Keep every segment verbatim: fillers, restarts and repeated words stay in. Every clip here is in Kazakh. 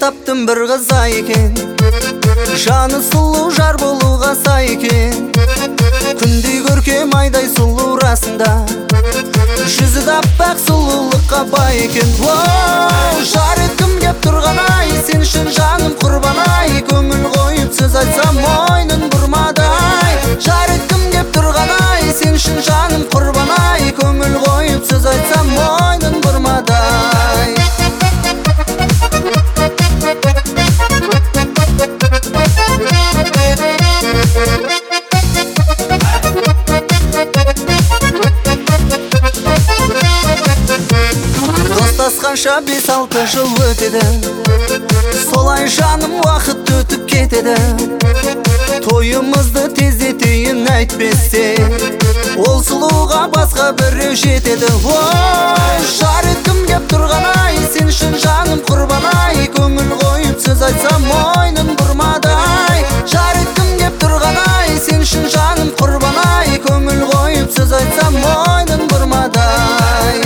таптым бір қыз екен, жаны сұлу жар болуға сай екен. Күндей көркем айдай сұлу расында, жүзі аппақ сұлулыққа бай екен. Оу, жар еткім кеп тұрған ай, сен үшін жаным құрбан ай. Көңіл қойып сөз айтсам мойнын бұрмадай. Жар еткім кеп тұрған ай, сен үшін жаным құрбан ай. Көңіл қойып сөз айтсам мойнын бұрмадай. Достасқанша бес алты жыл өтеді, солай жаным уақыт өтіп кетеді. Тойымызды тездетейін әйтпесе, ол сұлуға басқа біреу жетеді. Ой, жар еткім кеп тұрған ай, сен үшін жаным құрбан ай. Көңіл қойып сөз айтсам мойнын бұрмадай. Жар еткім кеп тұрған ай, сен үшін жаным құрбан ай. Көңіл қойып сөз айтсам мойнын бұрмадай.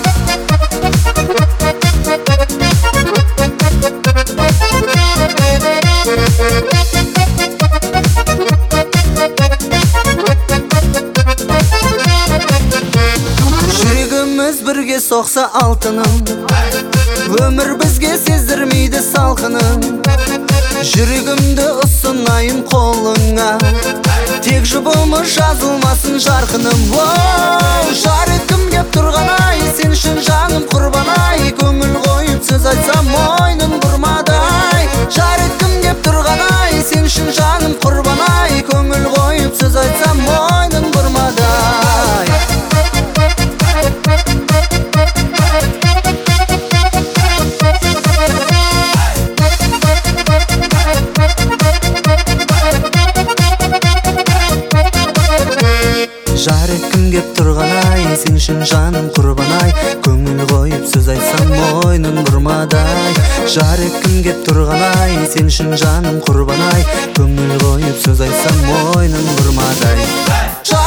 Жүрегіміз бірге соқса алтыным, өмір бізге сездірмейді салқыным. Жүрегімді ұсынайын қолыңа, тек жұбымыз жазылмасын жарқыным. Оу, жар еткім кеп тұрған ай, сен үшін жаным құрбан ай. Көңіл қойып сөз айтсам мойнын бұрмадай. Жар еткім кеп тұрған ай, сен үшін жаным құрбан ай. Көңіл қойып сөз айтсам мойнын бұрмадай. Жар еткім кеп тұрған ай, сен үшін жаным құрбан ай. Көңіл қойып сөз айтсам мойнын бұрмадай. Жар еткім кеп тұрған ай, сен үшін жаным құрбан ай. Көңіл қойып сөз айтсам мойнын бұрмадай.